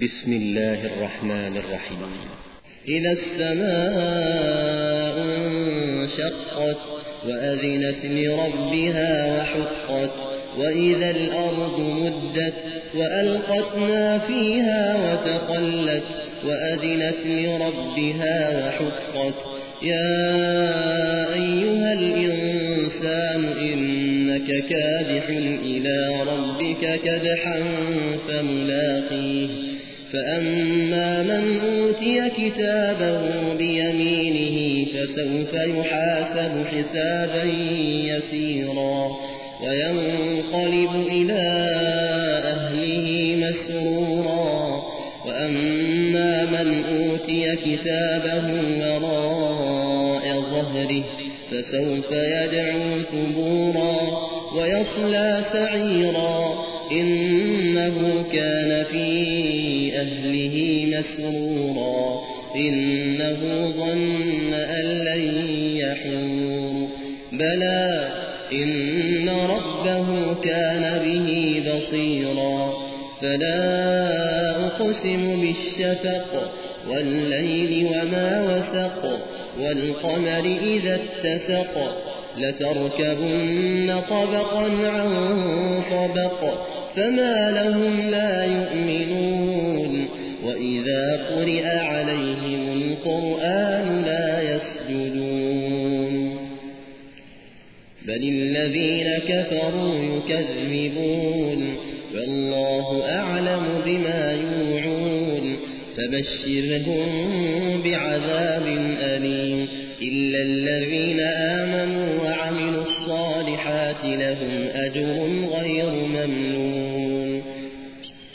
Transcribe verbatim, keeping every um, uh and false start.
بسم الله الرحمن الرحيم. إذا السماء انشقت وأذنت لربها وحقت وإذا الأرض مدت وألقت ما فيها وتقلت وأذنت لربها وحقت يا أيها الإنسان إنك كادح إلى ربك كدحا فملاقيه فأما من أوتي كتابه بيمينه فسوف يحاسب حسابا يسيرا وينقلب إلى أهله مسرورا وأما من أوتي كتابه وراء ظهره فسوف يدعو ثبورا ويصلى سعيرا إنه كان في أهله مسرورا إنه ظن أن لن يحور بلى إن ربه كان به بصيرا فلا أقسم بالشفق والليل وما وسق والقمر إذا اتسق لتركبن طبقا عن طبق فما لهم لا يؤمنون وإذا قرئ عليهم القرآن لا يسجدون بل الذين كفروا يكذبون والله أعلم بما يوعون فبشرهم بعذاب أليم إلا الذين آمنوا وعملوا الصالحات لهم أجر غير ممنون